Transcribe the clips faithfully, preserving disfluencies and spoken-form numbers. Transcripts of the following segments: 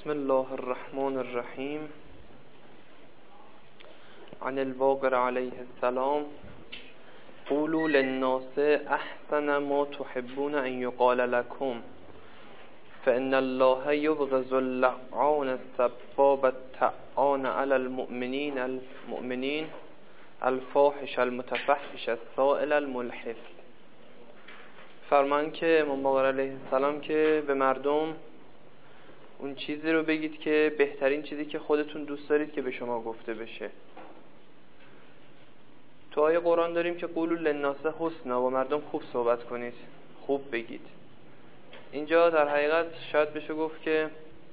بسم الله الرحمن الرحیم. عن الباقر علیه السلام قولوا للناس احسن ما تحبون ان یقال لكم فان الله یبغض اللعان السباب الطعان علی المؤمنین المؤمنین الفاحش المتفحش السائل الملحف. فرمان که امام باقر علیه السلام که به مردم اون چیزی رو بگید که بهترین چیزی که خودتون دوست دارید که به شما گفته بشه. تو آیه قرآن داریم که قولوا للناس حسنا، با مردم خوب صحبت کنید، خوب بگید. اینجا در حقیقت شاید بشه گفت که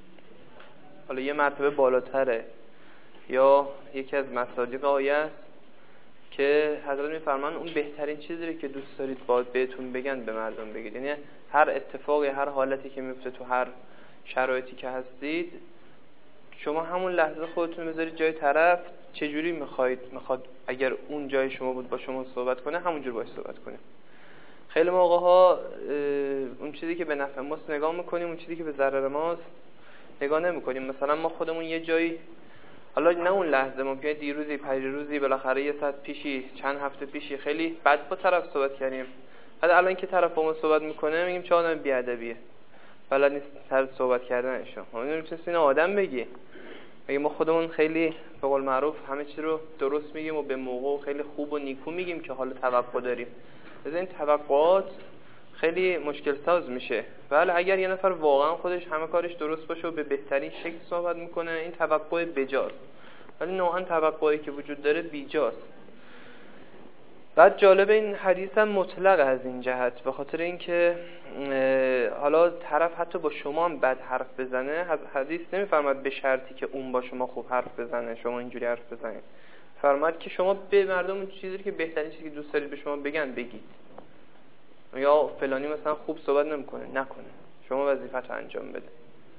حالا یه مرتبه بالاتره یا یکی از مصادیق آیه است که حضرت میفرمان اون بهترین چیزی که دوست دارید باید بهتون بگن به مردم بگید. یعنی هر اتفاقی، هر حالتی که میفته، تو هر شرایطی که هستید، شما همون لحظه خودتون بذارید جای طرف، چجوری میخواید میخواد اگر اون جای شما بود با شما صحبت کنه همونجور باش صحبت کنه. خیلی موقع ها اون چیزی که به نفع ماست نگاه میکنیم، اون چیزی که به ضرر ماست نگاه نمیکنیم. مثلا ما خودمون یه جایی، حالا نه اون لحظه، ممکنه دیروزی، پریروزی، بالاخره یه ساعت پیشی، چند هفته پیشی خیلی بد با طرف صحبت کردیم. بعد الان که طرف با ما صحبت میکنه میگیم چه آدم بی‌ادبیه، بلد نیست طرز صحبت کردنشون. ما نمی‌تونیم این آدم بگی. میگه ما خودمون خیلی به قول معروف همه چی رو درست میگیم و به موقع و خیلی خوب و نیکو میگیم که حالا توقع داریم. از این توقعات خیلی مشکل ساز میشه. ولی اگر یه نفر واقعا خودش همه کارش درست باشه و به بهترین شکل صحبت میکنه، این توقع بجاست. ولی نوعا توقعی که وجود داره بیجاست. بعد جالب این حدیث هم مطلق از این جهت، به خاطر اینکه حالا طرف حتی با شما هم بد حرف بزنه، حدیث نمیفرماد به شرطی که اون با شما خوب حرف بزنه شما اینجوری حرف بزنید. فرماد که شما به مردم اون چیزی که بهترین چیزی که دوست دارید به شما بگن بگید. یا فلانی مثلا خوب صحبت نمیکنه، نکنه، شما وظیفت رو انجام بده.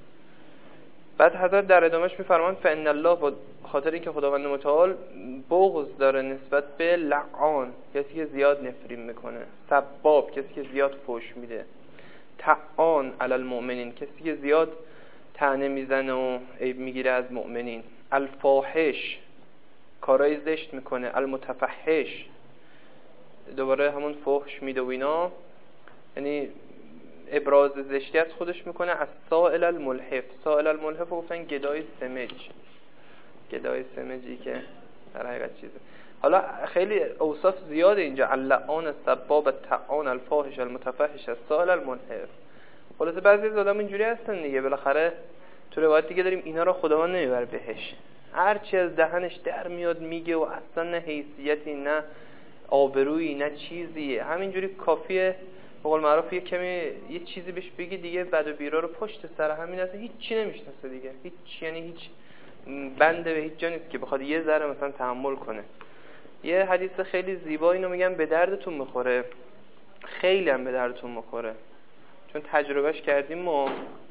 بعد حضرت در ادامهش میفرمان فان الله، با خاطر اینکه خداوند متعال بغض داره نسبت به لعان، کسی که زیاد نفرین میکنه، سباب، کسی که زیاد فحش میده، طعان علی المؤمنین، کسی که زیاد طعنه میزنه و عیب میگیره از مؤمنین، الفاحش، کارای زشت میکنه، المتفحش، دوباره همون فحش میده و اینا، یعنی ابراز زشتی از خودش میکنه. از سائل الملحف، سائل الملحف گفتن گدای سمج، گدای سمجی که در حقیقت چیزه. حالا خیلی اوصاف زیاده اینجا، اللعان السباب الطعان الفاحش المتفحش السائل الملحف. خلاصه بعضی از آدم اینجوری هستن دیگه، بالاخره تو روایت دیگه داریم اینا رو خداوند نمیبره بهش، هر چی از دهنش در میاد میگه و اصلا نه حیثیتی نه آبرویی نه چیزی، همینجوری کافیه به قول معروف یه کمی یه چیزی بهش بگی دیگه بد و بیرا رو پشت سر همین اصلا هیچ چی نمیشناسه دیگه، هیچ، یعنی هیچ بنده به هیچ جا نیست که بخواد یه ذره مثلا تحمل کنه. یه حدیث خیلی زیبا اینو میگم به دردتون میخوره، خیلی هم به دردتون میخوره، چون تجربهش کردیم ما،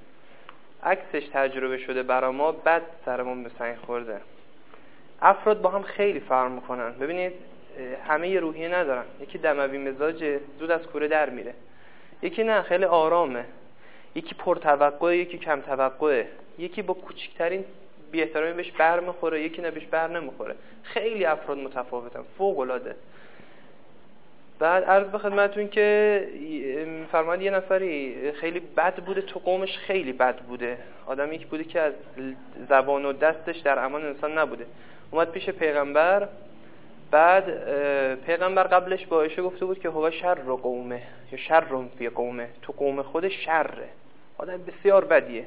عکسش تجربه شده برا ما، بد سرمون به سنگ خورده. افراد با هم خیلی فرق میکنن. ببینید همه یه روحیه ندارن، یکی دموی مزاجه، زود از کوره در میره، یکی نه خیلی آرامه، یکی پرتوقعه، یکی کم توقعه، یکی با کوچکترین بی احترامی بهش بر میخوره، یکی نه بهش بر نمیخوره. خیلی افراد متفاوتن، فوق العاده. بعد عرض به خدمتتون که فرمان یه نفری خیلی بد بوده تو قومش، خیلی بد بوده، آدمی که بوده که از زبان و دستش در امان انسان نبوده. اومد پیش پیغمبر، بعد پیغمبر قبلش با عایشه گفته بود که هو شر قومه یا شر فی قومه، تو قوم خود شره، آدم بسیار بدیه.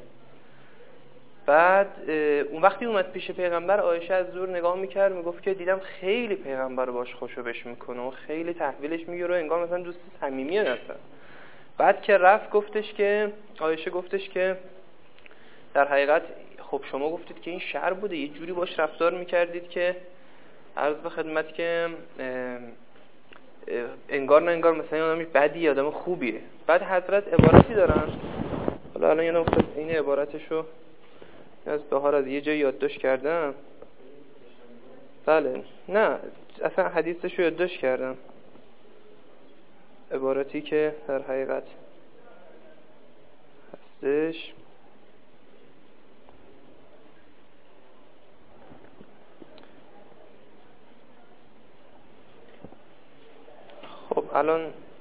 بعد اون وقتی اومد پیش پیغمبر، عایشه از دور نگاه میکرد، میگفت که دیدم خیلی پیغمبر باش خوشو بش میکنه و خیلی تحویلش میگیره، انگار مثلا دوست صمیمیه هستن. بعد که رفت گفتش که عایشه گفتش که در حقیقت خب شما گفتید که این شر بوده، یه جوری باش رفتار میکردید که عرض به خدمت که انگار نه انگار مثلا آدمی بدی آدم خوبیه. بعد حضرت عبارتی دارن، حالا الان یادم افتاد این عبارتشو از بهار از یه جای یادداشت کردم. بله نه اصلا حدیثشو یادداشت کردم، عبارتی که در حقیقت هستش الان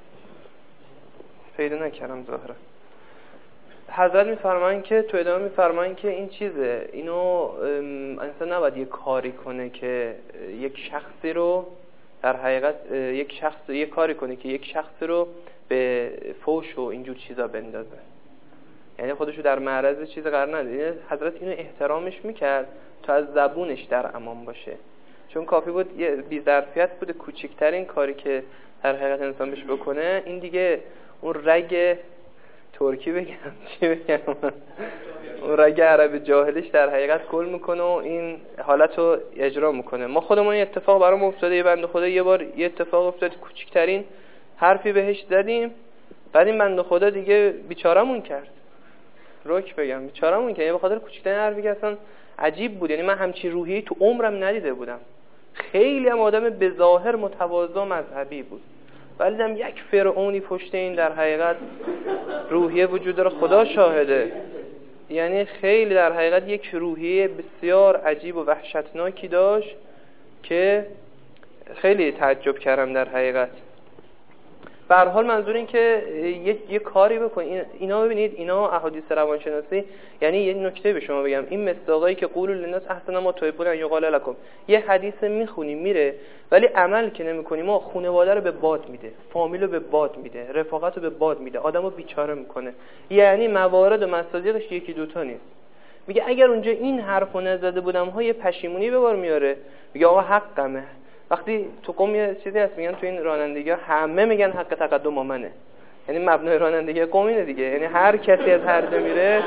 پیدا نکردم ظاهرا. حضرت میفرمایند که تو ادامه میفرمایند که این چیزه، اینو انسان نباید یه کاری کنه که یک شخصی رو در حقیقت یک شخص یک کاری کنه که یک شخص رو به فحش و اینجور چیزا بندازه، یعنی خودشو در معرض چیز قرار نده. حضرت اینو احترامش میکرد تا از زبونش در امان باشه، چون کافی بود یه بی‌ظرفیت بوده کوچکترین کاری که در حقیقت انسان بهش بکنه، این دیگه اون رگ ترکی بگم چی بگم اون رگ عرب جاهلش در حقیقت گل میکنه و این حالت رو اجرا میکنه. ما خودمون این اتفاق برام افتاده، یه بنده خدا یه بار یه اتفاق افتاد، کوچکترین حرفی بهش زدیم، بعد این بنده خدا دیگه بیچارمون کرد، روک بگم بیچارمون کرد، یعنی به خاطر کوچکترین حرفی که اصلا عجیب بود، یعنی من همچین روحی تو عمرم ندیده بودم. خیلی هم آدم به ظاهر متواضع و مذهبی بود، ولی دیدم یک فرعونی پشت این در حقیقت روحیه وجود داره، خدا شاهده. یعنی خیلی در حقیقت یک روحیه بسیار عجیب و وحشتناکی داشت که خیلی تعجب کردم در حقیقت. به هر حال منظور این که یه, یه کاری بکنید. اینا ببینید، اینا احادیث روانشناسی، یعنی یه نکته به شما بگم، این مصداقایی که قولوا للناس احسن ما تحبون ان یقال لكم، یه حدیث میخونیم میره ولی عمل که نمیکنیم، ما خانواده رو به باد میده، فامیل رو به باد میده، رفاقت رو به باد میده، آدمو بیچاره میکنه. یعنی موارد و مصادیقش یکی دوتا نیست. میگه اگر اونجا این حرفو نزده بودم ها، یه پشیمونی به بار میاره، میگه آقا حقمه. وقتی تو قوم یه چیزی هست میگن تو این رانندگی ها همه میگن حق تقدم منه، یعنی مبنای رانندگی قوم اینه دیگه، یعنی هر کسی از هر جا میره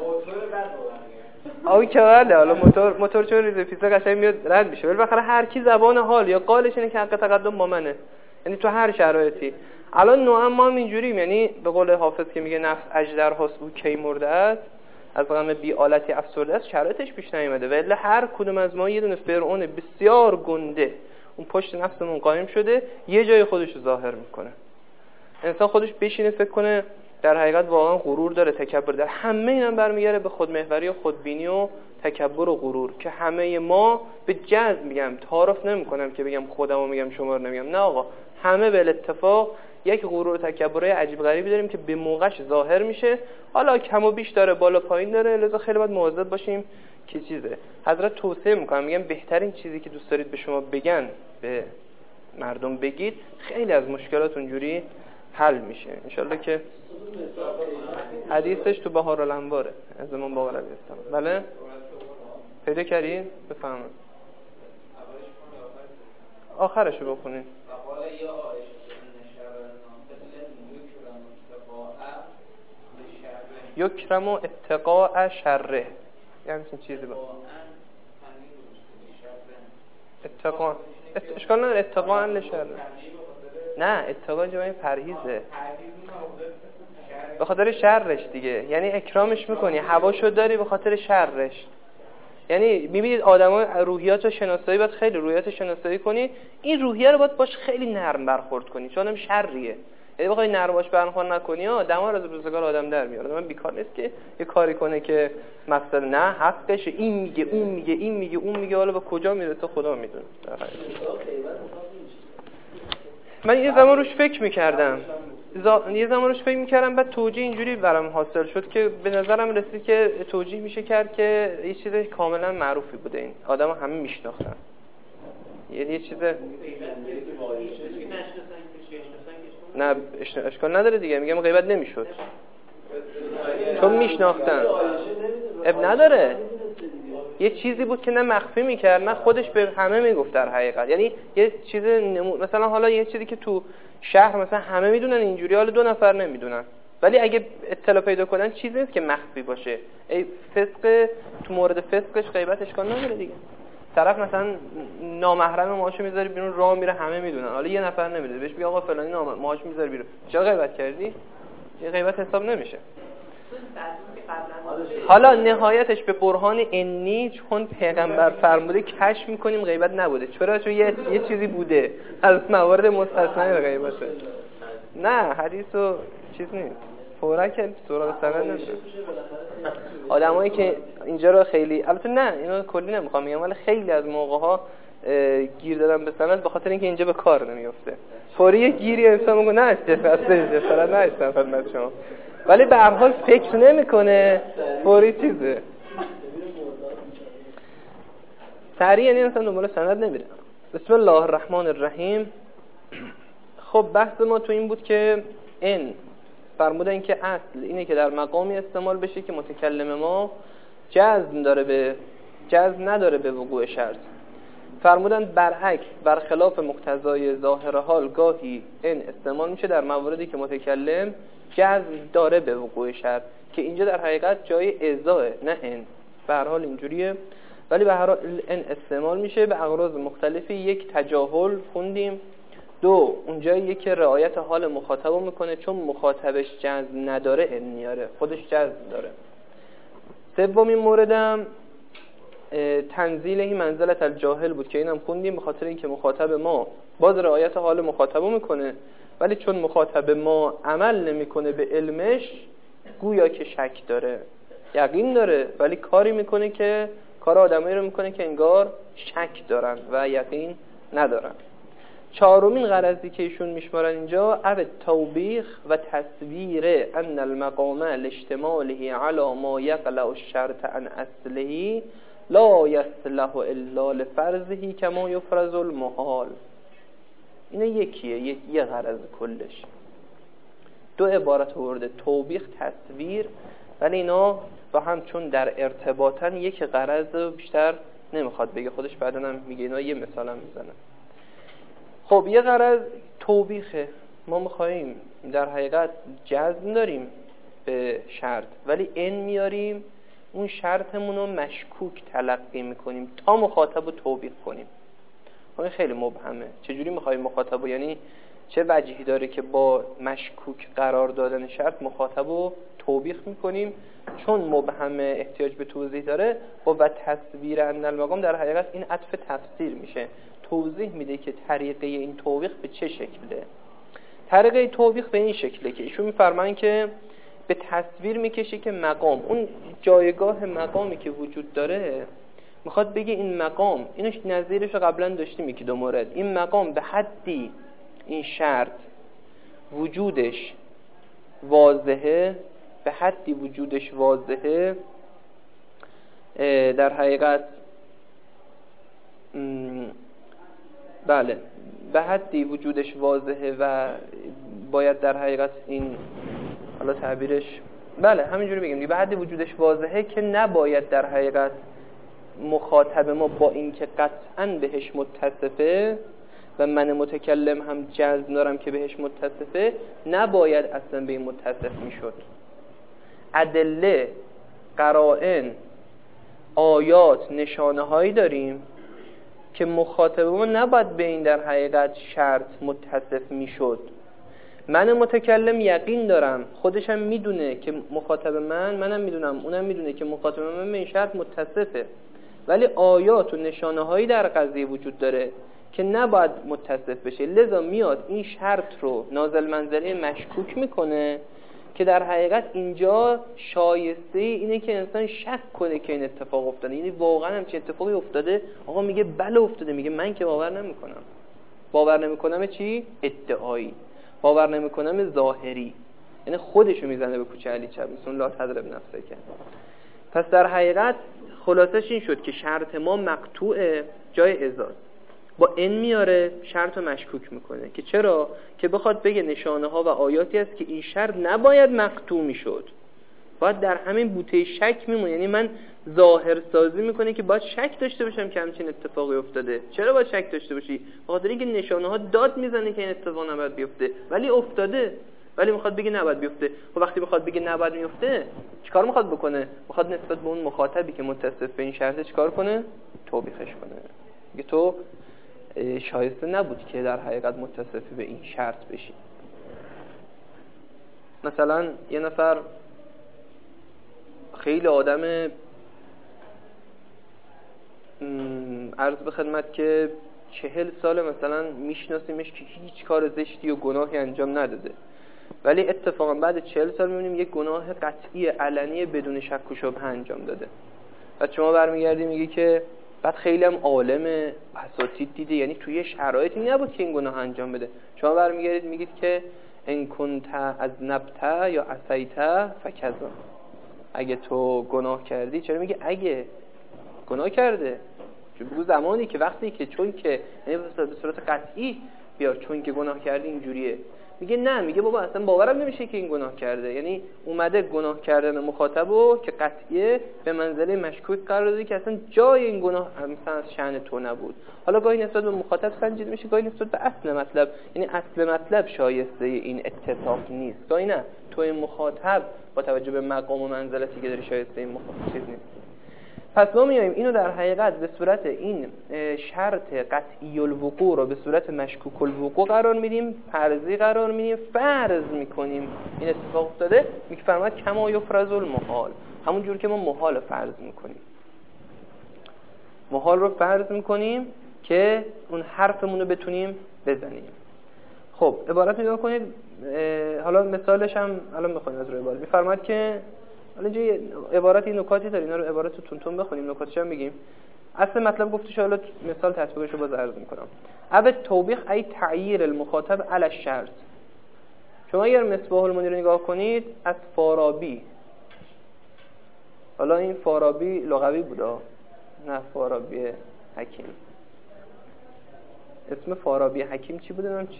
آوی که بله، حالا موتور موتور چون ریزه پیسه قشنگ میاد رد میشه، ولی بخاطر هر کی زبان حال یا قالش اینه که حق تقدم با منه، یعنی تو هر شرایطی. الان نوعا ما هم اینجوریم، یعنی به قول حافظ که میگه نفس اژدرهاست او کی مرده است، از غم بی آلتی افسرده است، شرایطش پیش نیامده. ولی هر کدوم از ما یه دونه فرعون بسیار گنده اون پشت نفسمون قایم شده، یه جای خودش رو ظاهر میکنه. انسان خودش بشینه فکر کنه در حقیقت واقعا غرور داره، تکبر داره، همه اینا برمیگره به خودمحوری و خودبینی و تکبر و غرور که همه ما به جزم میگم، تعارف نمیکنم که بگم خودمو میگم شما رو نمیگم، نه آقا، همه به اتفاق یک غرور و تکبرای عجیب غریبی داریم که به موقعش ظاهر میشه. حالا کم و بیش داره، بالا پایین داره، لذا خیلی باید مواظب باشیم که چیزه. حضرت توصیه میکنم، میگم بهترین چیزی که دوست دارید به شما بگن به مردم بگید، خیلی از مشکلات اونجوری حل میشه انشالله. که حدیثش تو بهار الانواره از زمان باقر علیه السلام. بله پیدا کردین؟ بفهمم آخرشو بخونین. یکرم و اتقاء شره، یعنی این چیزی با اتقاء اشکال نداره، اتقاء لشره، نه اتقاء جمعی پرهیزه به خاطر شرش دیگه، یعنی اکرامش میکنی، هواشو داری به خاطر شرش. یعنی میبینید آدما روحیات رو شناسایی، باید خیلی روحیات شناسایی کنی، این روحیه رو باید باش خیلی نرم برخورد کنی، چون هم شریه. یعنی بخوای نرم باش برخورد نکنی ها، دمار از روزگار آدم در میاره. من بیکار نیست که یه کاری کنه که مثلا نه حقشه، این میگه اون میگه این میگه اون میگه، حالا به کجا میرسه خدا میدونه. من یه زمان روش فکر میکردم یه زمان روش فکر میکردم بعد توجیه اینجوری برام حاصل شد که به نظرم رسید که توجیه میشه کرد که یه چیز کاملا معروفی بوده، این آدم همه میشناختن، یه یه چیز نه اشکال نداره دیگه، میگم غیبت نمیشد چون میشناختن، اب نداره، یه چیزی بود که نه مخفی میکرد نه خودش به همه میگفت در حقیقت. یعنی یه چیز نمو... مثلا حالا یه چیزی که تو شهر مثلا همه میدونن اینجوری، حالا دو نفر نمیدونن، ولی اگه اطلاع پیدا کنن چیزی نیست که مخفی باشه. ای فسق، تو مورد فسقش غیبت اشکال نداره دیگه. طرف مثلا نامحرم ماهاشو میذاره بیرون، راه میره همه میدونن، حالا یه نفر نمیدونه، بهش میگه آقا فلانی نام ماهاشو میذاره بیرون، چرا غیبت کردی؟ یه غیبت حساب نمیشه. حالا نهایتش به برهان انی، چون پیغمبر فرموده کشف میکنیم غیبت نبوده. چرا؟ چون یه, یه چیزی بوده از موارد مستثنی غیبته. نه حدیثو چیز نیست، فورا که سراغ سند نشه. آدمایی که اینجا رو خیلی، البته نه اینو کلی نمیخوام میگم، ولی خیلی از موقع ها گیر دادن به سند به خاطر اینکه اینجا به کار نمیفته. فوری یه گیری انسان میگه نه جفسته جفسته نه استن خدمت شما، ولی به هر حال فکر نمیکنه فوری چیزه سریع، یعنی انسان دنبال سند نمیره. بسم الله الرحمن الرحیم. خب بحث ما تو این بود که ان فرمودن که اصل اینه که در مقامی استعمال بشه که متکلم ما جزم داره به جزم نداره به وقوع شرط. فرمودن برعکس برخلاف مقتضای ظاهر حال گاهی ان استعمال میشه در مواردی که متکلم جزم داره به وقوع شرط، که اینجا در حقیقت جای ازاه نه ان. به هر حال اینجوریه، ولی به هر حال ان استعمال میشه به اغراض مختلفی. یک تجاهل خوندیم، دو اونجایی که رعایت حال مخاطب میکنه چون مخاطبش جزم نداره ان میاره، خودش جزم داره. سومین موردم تنزیلهی منزلت الجاهل بود که اینم خوندیم، به خاطر اینکه مخاطب ما باز رعایت حال مخاطب میکنه ولی چون مخاطب ما عمل نمیکنه به علمش گویا که شک داره، یقین داره ولی کاری میکنه که کار آدمایی رو میکنه که انگار شک دارن و یقین ندارن. چهارمین غرضی که ایشون میشمارن اینجا او توبیخ و تصویر ان المقام لاشتماله علی ما یقلع الشرط عن اصله لا یصلح الا لفرضه کما یفرض المحال. اینا یکیه، یک یه غرض کلش. دو عبارت آورده، توبیخ، تصویر، ولی اینا با هم چون در ارتباطن یک غرض بیشتر نمیخواد بگه خودش، بعدن هم میگه اینا یه مثال هم میزنه. خب یه غرض توبیخه، ما میخواییم در حقیقت جزم داریم به شرط ولی ان میاریم اون شرطمون رو مشکوک تلقی میکنیم تا مخاطب رو توبیخ کنیم. این خیلی مبهمه، چجوری میخواییم مخاطب رو، یعنی چه وجهی داره که با مشکوک قرار دادن شرط مخاطب رو توبیخ میکنیم؟ چون مبهمه احتیاج به توضیح داره. و تصویر ان المقام در حقیقت این عطف تفسیر میشه، توضیح میده که طریقه این توبیخ به چه شکله. طریقه توبیخ به این شکله که ایشون میفرماین که به تصویر میکشه که مقام، اون جایگاه مقامی که وجود داره، میخواد بگه این مقام، اینش نظیرش رو قبلا داشتیم یکی دو مورد، این مقام به حدی این شرط وجودش واضحه، به حدی وجودش واضحه در حقیقت بله به حدی وجودش واضحه و باید در حقیقت این حالا تعبیرش بله همینجوری بگیم، به حدی وجودش واضحه که نباید در حقیقت مخاطب ما با این که قطعاً بهش متصفه و من متکلم هم جزم دارم که بهش متصفه، نباید اصلا به این متصف میشد. ادله، قرائن، آیات، نشانه هایی داریم که مخاطب ما نباید به این در حقیقت شرط متصف میشد. من متکلم یقین دارم، خودشم میدونه که مخاطب من، منم میدونم، اونم میدونه که مخاطب من به این شرط متصفه، ولی آیات و نشانه هایی در قضیه وجود داره که نباید متصف بشه، لذا میاد این شرط رو نازل منزله مشکوک میکنه که در حقیقت اینجا شایسته اینه که انسان شک کنه که این اتفاق افتاده، یعنی واقعا همچین اتفاقی افتاده. آقا میگه بله افتاده، میگه من که باور نمیکنم. باور نمیکنم چی؟ ادعایی. باور نمیکنم ظاهری، یعنی خودشو میزنه به کوچه علی چپ، بسم الله تضرب نفسه که. پس در حقیقت خلاصش این شد که شرط ما مقطوعه، جای ازاز با ان میاره شرط رو مشکوک میکنه. که چرا؟ که بخواد بگه نشانه ها و آیاتی است که این شرط نباید مقطوع میشد، باید در همین بوته شک میمونه. یعنی من ظاهر سازی میکنه که باید شک داشته باشم که همچین اتفاقی افتاده. چرا باید شک داشته باشی؟ بخاطر اینکه نشانه ها داد میزنه که این اتفاق نباید بیفته، ولی افتاده، ولی میخواد بگه نباید بیفته. خب وقتی میخواد بگه نباید بیفته چیکار میخواد بکنه؟ میخواد نسبت به اون مخاطبی که متصف به این شرط چیکار کنه؟ توبیخش کنه. میگه تو شایسته نبود که در حقیقت متصف به این شرط بشی. مثلا یه نفر خیلی آدم عرض به خدمت که چهل ساله مثلا میشناسیمش که هیچ کار زشتی و گناهی انجام نداده، ولی اتفاقا بعد چهل سال میبینیم یک گناه قطعی علنی بدون شک و شبهه انجام داده. و شما برمیگردی میگی که بعد خیلی هم عالم اساتید دیده، یعنی توی شرایطی نبود که این گناه انجام بده. شما برمیگردید میگید که ان کنت از نبته یا عصیته فکذا، اگه تو گناه کردی، چرا میگه اگه گناه کرده؟ چون بگو زمانی که وقتی که چون که یعنی به صورت قطعی بیار چون که گناه کردی اینجوریه. میگه نه، میگه بابا اصلا باورم نمیشه که این گناه کرده، یعنی اومده گناه کردن مخاطبو که قطعیه به منزله مشکوک قرار داده که اصلا جای این گناه مثلا از شأن تو نبود. حالا گاهی نسبت به مخاطب سنجیده میشه، گاهی نسبت به اصل مطلب، یعنی اصل مطلب شایسته این اتفاق نیست، گاهی نه تو این مخاطب با توجه به مقام و منزلتی که داری شایسته این مخاطب نیست. پس ما میایم اینو در حقیقت به صورت این شرط قطعی الوقوع رو به صورت مشکوک الوقوع قرار میدیم، فرضی قرار میدیم، فرض میکنیم این اتفاق افتاده. میفرماد کما یفرض المحال، همون جور که ما محال فرض میکنیم، محال رو فرض میکنیم که اون حرفمون رو بتونیم بزنیم. خب عبارت نگاه کنید، حالا مثالش هم الان میخونیم از روی عبارت. میفرماد که حالا اینجا عبارت این نکاتی داره، اینا رو عبارت رو تون تون بخونیم، نکاتش هم بگیم. اصل مطلب گفته شده، حالا مثال تطبیقش رو باز عرض میکنم. اول توبیخ ای تعییر المخاطب علی الشرط. شما اگر مصباح المنیر رو نگاه کنید از فارابی، حالا این فارابی لغوی بوده نه فارابی حکیم، اسم فارابی حکیم چی بوده؟ نمیدونم چی،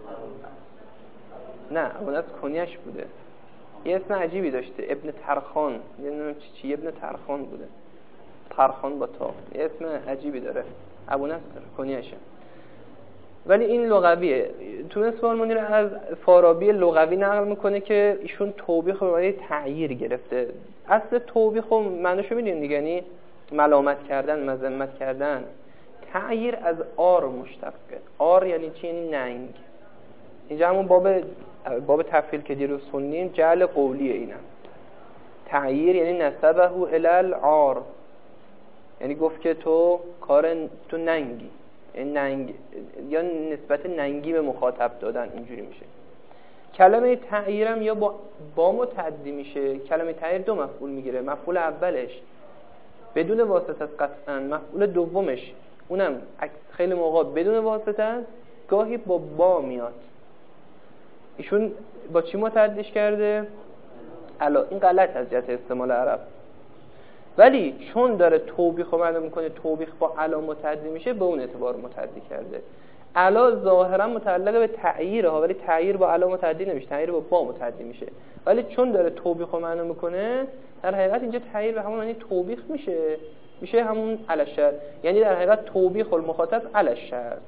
نه اون از کنیش بوده، یه اسم عجیبی داشته، ابن ترخان، نمیدونم چی چی ابن ترخان بوده، ترخان با تا، یه اسم عجیبی داره، ابو نصر کنیشه، ولی این لغویه. تو مصباح المنیر از فارابی لغوی نقل میکنه که ایشون توبیخ رو برای تعییر گرفته. اصل توبیخ رو معنیشو میدونید دیگه، یعنی ملامت کردن، مذمت کردن. تعییر از آر مشتقه. آر یعنی چی؟ یعنی ننگ. اینجا همون باب باب تفعیل که دیروز خوندیم جعل قولیه. اینم تعییر یعنی نسبه الی العار، یعنی گفت که تو کار تو ننگی، یعنی ننگ یا نسبت ننگی به مخاطب دادن، اینجوری میشه. کلمه تعییرم یا با با متعدی میشه. کلمه تعییر دو مفعول میگیره، مفعول اولش بدون واسطه است قطعا، مفعول دومش اونم خیلی موقع بدون واسطه است، گاهی با با میاد. ایشون با چی متعدیش کرده؟ الا. این غلط از جهت استعمال عرب، ولی چون داره توبیخ رو معلوم میکنه توبیخ با الا متعدی میشه، به اون اعتبار متعدی کرده. الا ظاهرا متعلق به تعییره ها، ولی تعییر با الا متعدی نمیشه، تعییر با با متعدی میشه. ولی چون داره توبیخ رو معلوم میکنه، در حقیقت اینجا تعییر به همون معنی توبیخ میشه، میشه همون علی الشرط، یعنی در حقیقت توبیخ المخاطب علی الشرط.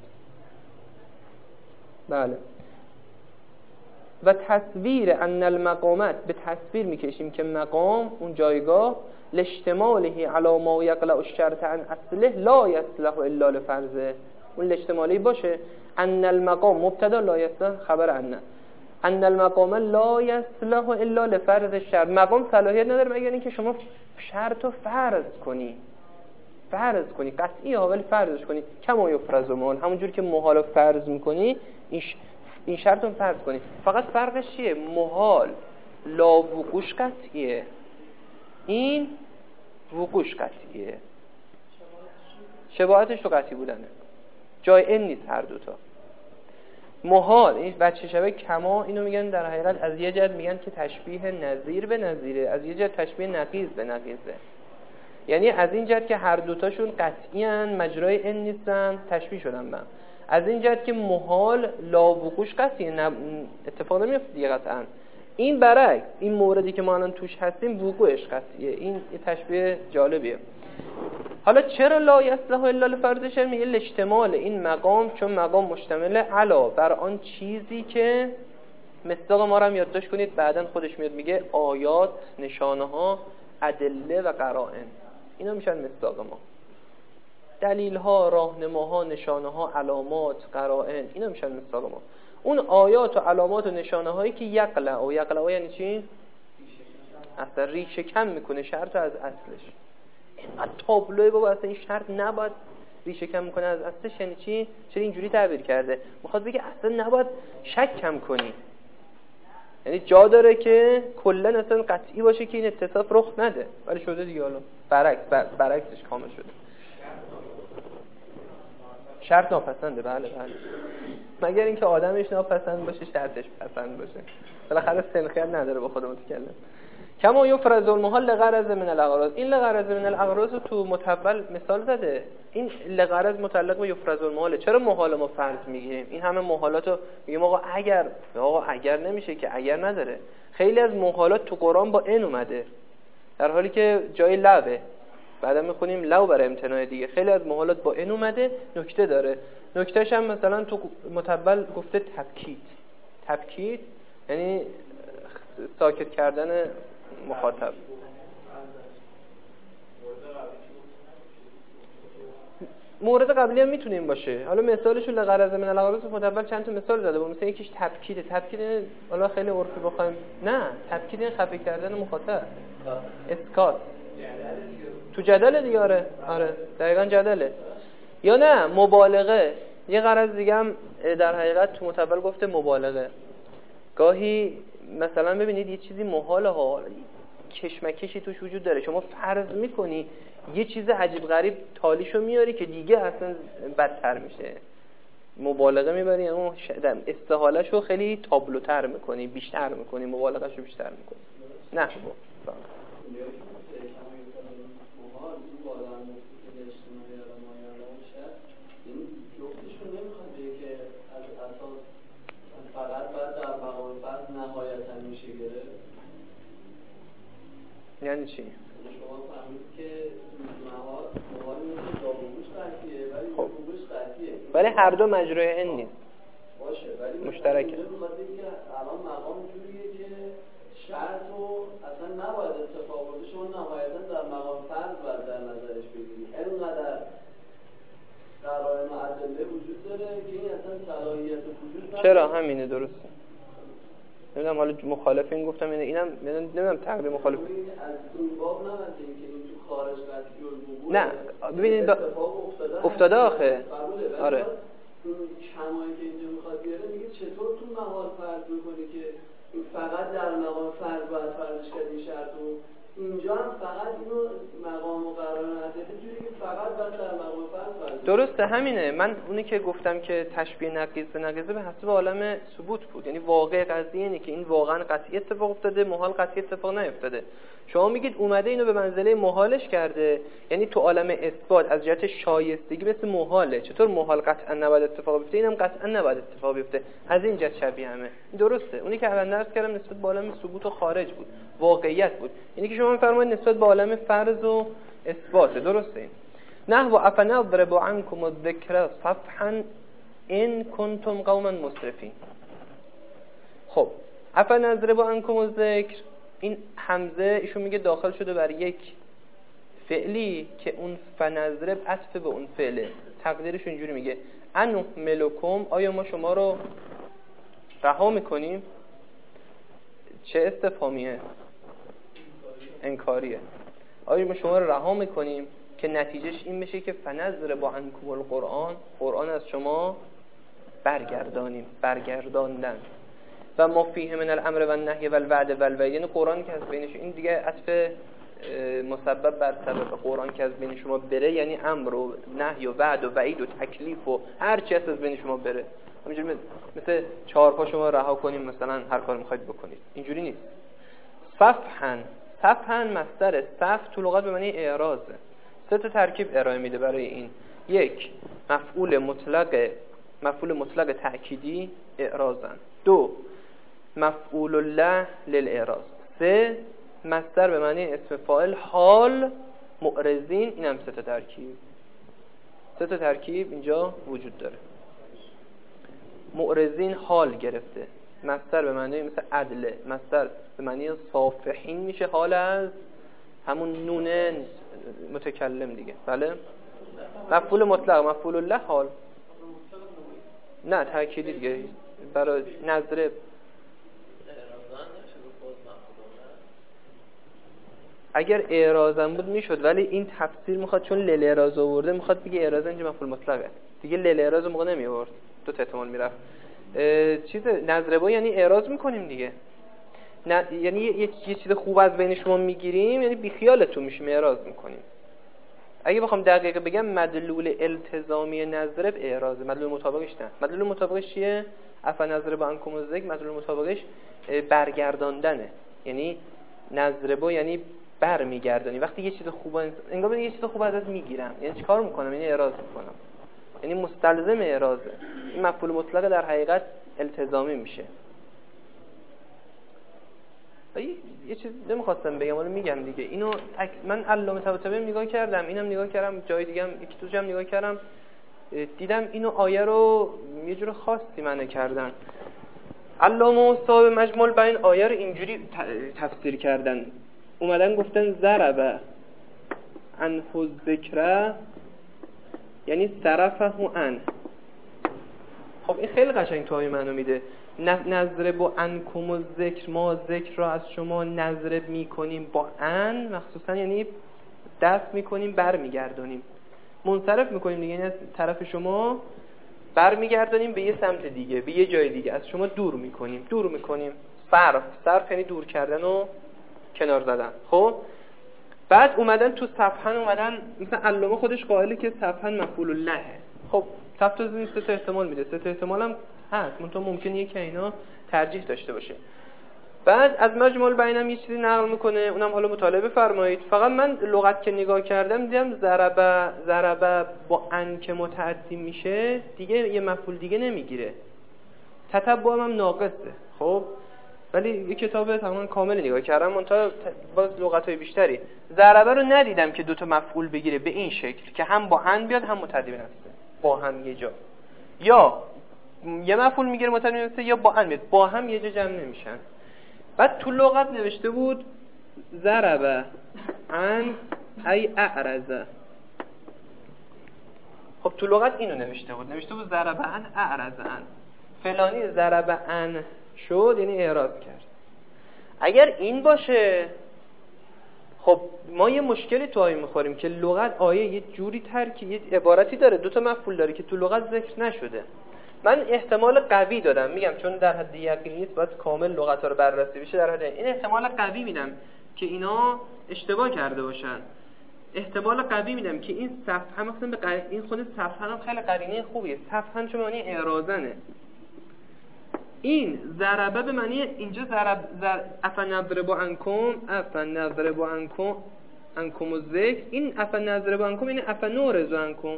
بله. و تصویر ان المقامات، به تصویر میکشیم که مقام اون جایگاه لاشتماله علی ما یقلع الشرط عن اصله لا یصلح الا لفرضه، اون لاشتمالی باشه. ان المقام مبتدا، لا یصلح خبر ان، ان المقام لا یصلح الا لفرض الشرط، مقام صلاحیت نداره مگر اینکه شما شرط رو فرض کنی، فرض کنی قطعی ها، ولی فرضش کنی. کما یفرض المحال، همونجوری که محال رو فرض میکنی این ش... این شرط رو فرض کنی. فقط فرقش چیه؟ محال لا وقوعش قطعیه، این وقوعش قطعیه، شباهتش تو قطعی بودنه، جای این نیست هر دوتا. محال این بچه شبه کما، اینو میگن در حقیقت از یه جهت میگن که تشبیه نظیر به نظیره، از یه جهت تشبیه نقیض به نقیضه، یعنی از این جهت که هر دوتاشون قطعی ان، مجرای این نیستن، تشبیه شدن من. از این جهت که محال لا وقوعش قطعیه، نه اتفاق نمیفته دیگه قطعا. این برعکس، این موردی که ما الان توش هستیم وقوعش قطعیه. این یه تشبیه جالبیه. حالا چرا لا یصلح الا لفرض الشرط؟ میگه اشتمال این مقام، چون مقام مشتمل علا بر آن چیزی که مصداق ما رو هم یادداشت کنید، بعدن خودش میاد میگه آیات، نشانه ها، ادله و قرائن، اینا میشن مصداق ما. دلیل ها، راهنماها، نشانه ها، علامات، قرائن، اینا میشن مصداق ما. اون آیات و علامات و نشانه هایی که یقلع، و یقلع یعنی چی؟ اصلا ریشه کم میکنه شرط از اصلش. اینقدر تابلوه بابا، اصلا این شرط نباید ریشه کم میکنه از اصلش. یعنی چی؟ چرا اینجوری تعبیر کرده؟ میخواد بگه اصلا نباید شک کم کنی، یعنی جا داره که کلا اصلا قطعی باشه که این اتصاف رخ نده، ولی شده دیگه. حالا برعکس، برعکسش کامل شده. شرط ناپسنده. بله بله، مگر اینکه آدمش ناپسند باشه شرطش پسند باشه. بالاخره سنخیت نداره با خود متکلم. کما یفرض المحال لغرض من الاغراض. این لغرض من الاغراض تو متول مثال زده. این لغرض متعلق به یفرض المحال. چرا محال ما فرض میگیریم؟ این همه محالاتو میگیم آقا اگر، آقا اگر نمیشه که، اگر نداره. خیلی از محالات تو قرآن با ان اومده در حالی که جای لوه. بعدا میخونیم لو برای امتناع دیگه. خیلی از محالات با ان اومده، نکته داره. نکتهش هم مثلا تو متول گفته تبکیت. تبکیت یعنی ساکت کردن مخاطب. مورد قبلی هم میتونیم باشه. حالا مثالشو لغرض من الاغراض متول چند تا مثال زده. مثلا یکیش تبکیت. تبکیت حالا خیلی عرفی بخوایم، نه تبکیت این خفه کردن مخاطب، اسکات. تو جدل دیگه. آره آره دقیقاً جدله. یا نه مبالغه. یه غرض دیگه هم در حقیقت تو متول گفته مبالغه. گاهی مثلا ببینید یه چیزی محاله ها، کشمکشی توش وجود داره، شما فرض میکنی یه چیز عجیب غریب تالیشو میاری که دیگه اصلا بدتر میشه. مبالغه میبری، اون استحالهشو خیلی تابلوتر میکنی، بیشتر میکنی، مبالغهشو بیشتر میکنی. نه با یعنی چی؟ شما فهمید که محال محال میشه دابوش قطعیه ولی دابوش قطعیه، ولی هر دو مجروی ان نیست. باشه ولی مشترکه. میخواد بگه الان مقام جوریه که شرط رو اصلا نباید اتفاق بده، شما نهایتا در مقام فرض باید در نظرش بگیرید. اینقدر قرائن و ادله وجود داره که این اصلا صلاحیت وجود نداره. چرا همینه درسته. نمیدونم حالا مخالف این گفتم اینه، اینم نمیدونم تقریبا مخالف از این باب نمیدونم که این تو خارج قطعی الوقوع نه ببینید اتفاق افتاده افتاده آخه. آره این کمایی که اینجا میخواد بیاره میگه چطور تو محال فرض میکنی که این فقط در مقام فرض باید فرضش کرد این شرط و اینجا هم فقط اینو مقام و قرائن ادله جوری که فقط باید در مقام فرض فرض. درسته همینه. من اونی که گفتم که تشبیه نقیض به نقیضه به حسب عالم ثبوت بود، یعنی واقع قضیه اینه که این واقعا قطعی اتفاق افتاده، محال قطعی اتفاق نیفتاده. شما میگید اومده اینو به منزله محالش کرده، یعنی تو عالم اثبات از جهت شایستگی مثل محاله. چطور محال قطعا نباید اتفاق بیفته، اینم قطعا نباید اتفاق بیفته. از این جهت شبیه همه. درسته. اونی که الان درس کردم نسبت به عالم ثبوت و خارج بود، واقعیت بود. یعنی که شما میفرمایید نسبت به عالم فرض و اثبات. درسته. نحو افنضرب عنکم الذکر صفحا ان کنتم قوما مسرفین. خب افنضرب عنکم الذکر، این حمزه ایشون میگه داخل شده بر یک فعلی که اون فنضرب عطف به اون فعله. تقدیرش اینجوری میگه انحملکم، آیا ما شما رو رها میکنیم؟ چه استفهامیه؟ انکاریه. آیا ما شما رو رها میکنیم که نتیجهش این بشه که فنضرب عنکم القرآن، قرآن از شما برگردانیم، برگرداندن. و ما فیه من الامر و النهی و الوعد و الوعید، یعنی قرآن که از بینش، این دیگه عطف مسبب بر سبب. قرآن که از بین شما بره یعنی امر و نهی و وعد و وعید و تکلیف و هر چی از بین شما بره. همینجوری مثل چهار پا شما رها کنیم مثلا هر کار میخواید بکنید، اینجوری نیست. صفحا، صفحا مصدر صف تو لغت به معنی اعراضه. سه تا ترکیب ارائه میده برای این. یک، مفعول مطلق، مفعول مطلق تأکیدی اعراضن. دو، مفعول الله للاعراض. سه، مصدر به معنی اسم فاعل حال معرضین. اینم سه تا ترکیب. سه تا ترکیب اینجا وجود داره. معرضین حال گرفته، مصدر به معنی مثل عدل، مصدر به معنی صافحین میشه حال از همون نون متکلم دیگه. بله مفعول مطلق، مفعول الله حال. نه تأکیدی دیگه برای نظر. اگر اعراضم بود میشد، ولی این تفسیر میخواد چون لیل اعراض آورده میخواد بگه اعراض اینجا مفعول مطلقه دیگه. لیل اعراض موقع نمی آورد، دو تا احتمال میرفت. چیز نظربا یعنی اعراض میکنیم دیگه. نه یعنی یه, یه چیز خوب از بین شما میگیریم، یعنی بی خیالتون میشیم، اعراض میکنیم. اگه بخوام دقیق بگم مدلول التزامی نظرب اعراض، مدلول مطابقش نه. مدلول مطابقش چیه؟ عفا نظرب عنکم الذکر، مدلول مطابقش برگرداندنه. یعنی نظرب یعنی برمیگردانی. وقتی یه چیز خوبه انگار یه چیز خوب ازت میگیرم، یعنی چیکار میکنم؟ یعنی اعراض میکنم، یعنی مستلزم اعراضه. این مفعول مطلق در حقیقت التزامی میشه. یه چیز نمیخواستم بگم ولی میگم دیگه. اینو تک... من علامه طباطبایی نگاه کردم، اینم نگاه کردم، جای دیگه هم یکی دو جام نگاه کردم، دیدم اینو آیه رو یه جور خاصی معنی کردن. علامه صاحب مجموع البیان آیه رو اینجوری تفسیر کردن، اومدن گفتن ضرب عنه الذکر یعنی صرفه عن. خب این خیلی قشنگ توی منو میده. نضرب عنکم الذکر، ما ذکر را از شما نضرب میکنیم با ان، مخصوصا یعنی دست میکنیم برمیگردونیم، منصرف میکنیم دیگه، یعنی از طرف شما برمیگردونیم به یه سمت دیگه، به یه جای دیگه، از شما دور میکنیم دور میکنیم صرف صرف یعنی دور کردن و کنار زدن. خب بعد اومدن تو صفحه اومدن مثلا علامه خودش قائله که صفحه مفعول له. خب صفحه از این سه تا احتمال میده، سه تا احتمال هم هست، منتها ممکنه یکی اینا ترجیح داشته باشه. بعد از مجموع البیان هم یه چیزی نقل میکنه، اونم حالا مطالعه بفرمایید. فقط من لغت که نگاه کردم دیدم ضرب ضرب با ان که متعدی میشه دیگه یه مفعول دیگه نمیگیره، تتبع هم ناقصه. خب ولی یه کتاب تماما کامل نگاه کردم، منتها باز لغت‌های بیشتری. ضرب رو ندیدم که دو تا مفعول بگیره به این شکل که هم با ان بیاد هم متعدی بنفسه با هم یه جا، یا یه مفعول میگیره متعدی بنفسه یا با ان میاد، با هم یه جا جمع نمیشن. بعد تو لغت نوشته بود ضرب ان ای اعرض. خب تو لغت اینو نوشته بود، نوشته بود ضرب ان اعرض ان، فلانی ضرب ان شد یعنی اعراض کرد. اگر این باشه خب ما یه مشکلی تو آیه میخوریم که لغت آیه یه جوری ترکی یه عبارتی داره دو تا مفعول داره که تو لغت ذکر نشده. من احتمال قوی دادم، میگم چون در حد یقین نیست باید کامل لغت‌ها رو بررسی بشه، در حد این احتمال قوی میدم که اینا اشتباه کرده باشن. احتمال قوی میدم که این صفحه مثلا به قر... این خود صفحه هم خیلی قرینه خوبیه، صفحه چون معنی اعراضنه. این ضربه به معنی اینجا ضرب زر... افنضرب عنکم افنضرب عنکم عنکم الذکر، این افنضرب عنکم یعنی افنورز عنکم.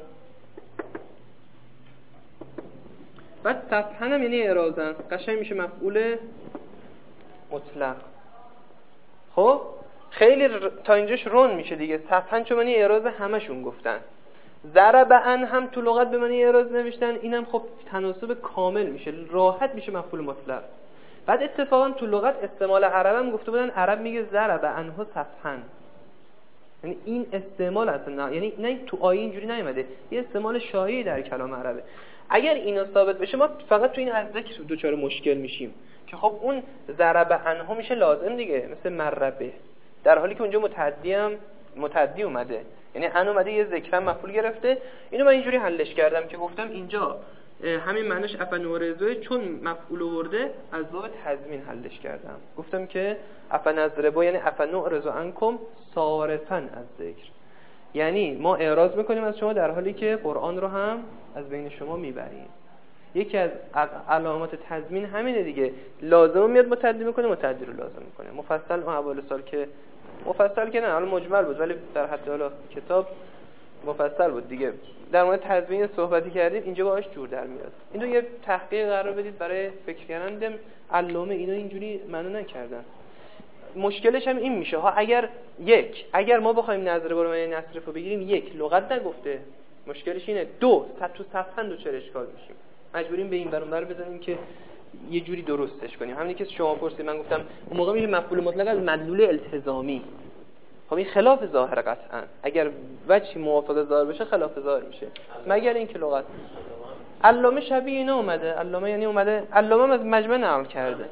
بعد صفحه هم یعنی اعراضن، قشنگ میشه مفعول مطلق. خب خیلی ر... تا اینجاش رون میشه دیگه. صفحه چون معنی اعراض همشون گفتن، ضرب ان هم تو لغت به معنی اعراض نوشتن، اینم خب تناسب کامل میشه، راحت میشه مفعول مطلق. بعد اتفاقا تو لغت استعمال عرب هم گفته بودن، عرب میگه ضرب انه صفحا، یعنی این استعمال اصلا نه، یعنی نه تو آیه اینجوری نیومده، یه استعمال شایعی در کلام عربه. اگر اینا ثابت بشه ما فقط تو این از ذکر دوچار مشکل میشیم که خب اون ضرب انه میشه لازم دیگه، مثل مربه، در حالی که اونجا متعدی هم متعدی اومده، یعنی ان اومده یه ذکرم مفعول گرفته. اینو من اینجوری حلش کردم که گفتم اینجا همین معنیش افنورزه، چون مفعول آورده از باب تضمین حلش کردم. گفتم که افنضرب یعنی افنورز عنکم صارفا از ذکر، یعنی ما اعراض میکنیم از شما در حالی که قرآن رو هم از بین شما میبریم. یکی از علامات تضمین همینه دیگه، لازم میاد متعدی میکنه، متعدی رو لازم میکنه. مفصل اون اول سال که مفصل که نه، حالا مجمل بود ولی در حد حالا کتاب مفصل بود دیگه، در مورد تضمین صحبتی کردیم، اینجا باهاش جور در میاد. اینو یه تحقیق قرار بدید برای فکر کردن. دیدم علامه اینو اینجوری معنا نکردن. مشکلش هم این میشه ها، اگر یک اگر ما بخوایم نظر برای نصرف رو بگیریم، یک لغت نگفته، مشکلش اینه. دو تو صفحه دو چرا اشکال میشیم، مجبوریم به این بر اون بر بزنیم که یه جوری درستش کنیم. همین که شما پرسید من گفتم اون موقع میشه مفعول مطلق از مدلول التزامی. خب این خلاف ظاهر قطعا، اگر وجهی موافق ظاهر بشه خلاف ظاهر میشه، مگر اینکه لغت. علامه شبیه اینا اومده، علامه یعنی اومده علامه از مجمع نقل کرده.